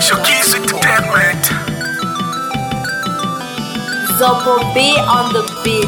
Showcase Entertainment. Zopo B on the beat.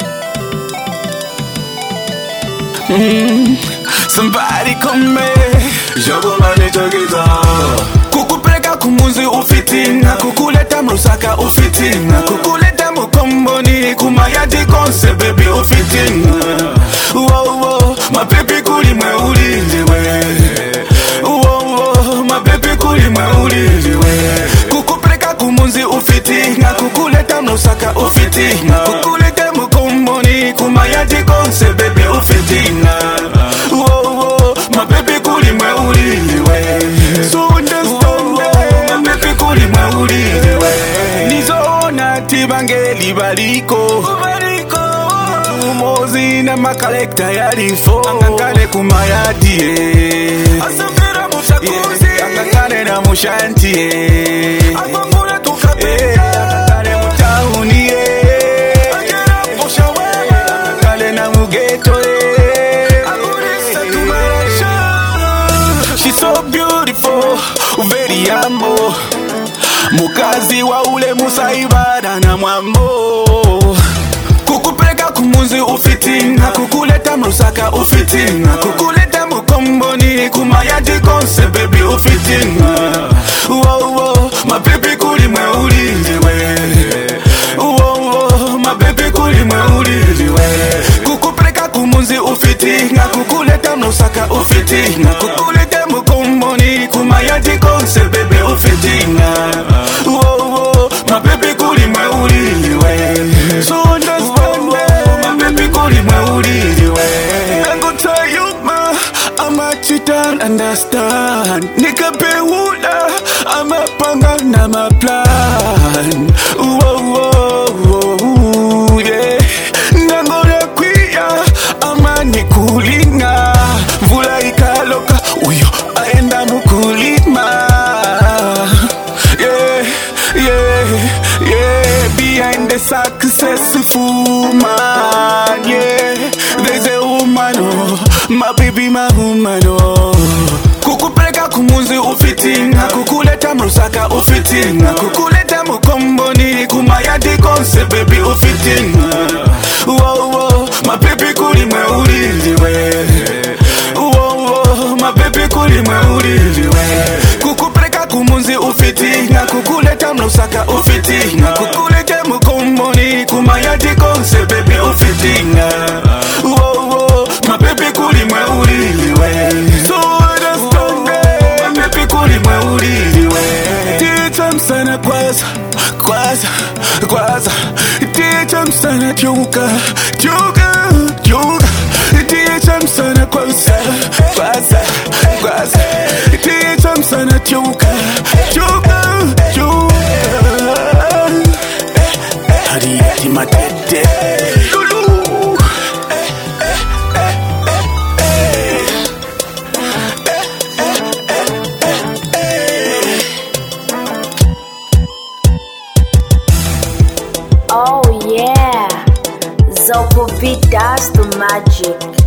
Somebody come Jogo manichogiza kukupeleka kumuzi ufitinga, kukuleta Mrusaka ufitinga, kukuleta Mukomboni kumayadi konse baby ufitinga. Wow wow, mapepe kuli mwe uliziwe. Wow wow, mapepe kuli mwe uliziwe. Kukupeleka kumuzi ufitinga, kukuleta Mrusaka ufitinga, kukuleta Mukomboni kumayadi konse baby ufitinga. Wow wow, mapepe kuli mwe uliziwe. So understand mapepe kuli mwe uliziwe. Nizona tibangeli baliko Umozi na makalekta yalifo Angangane kumayadi Asafira mushakuzi Angangane na mushanti Asafura tukapita Angangane mutauni Angera posha wewe Angangane na mugeto Agurisa tumarasha. She's so beautiful, very humble. Mukazi wa ule musaibada na mwambo. Kukupeleka kumuzi ufitinga, kukuleta Mrusaka ufitinga, kukuleta Mukomboni kumayadi konse baby ufitinga. Wow wow, mapepe kuli mwe uliziwe. Wow wow, mapepe kuli mwe uliziwe. Kukupeleka kumuzi ufitinga, kukuleta Mrusaka ufitinga, kukuleta Mukomboni kumayadi konse baby ufitinga. Wow wow, mapepe kuli mwe uliziwe. So understand mapepe kuli mwe uliziwe. I'm gonna tell you ma, I'm a cheat and understand. Nikapewula, I'm a panga na ma plan. Wow wow yeah. Nangora kuya, ama nikulinga. Mvula ikaloka, uyo aenda mukulima. Yeah, behind the successful man, yeah, there's a woman, oh, my baby, my woman, oh. Kukupeleka kumuzi ufitinga, kukuleta Mrusaka ufitinga, kukuleta Mukomboni kumayadi konse baby ufitinga. Wow wow, mapepe kuli mwe uliziwe. Wow wow, mapepe kuli mwe uliziwe. Kukupeleka kumuzi ufitinga, kukuleta Mrusaka ufitinga, kukuleta Mukomboni kumayadi konse baby ufitinga. Wow wow, mapepe kuli mwe uliziwe. So understand mapepe kuli mwe uliziwe. Tita msana kwaza Tita msana chuka Tita msana kwaza Tita msana chuka Hadi matete Lulu. Oh yeah, Zopo B does the magic.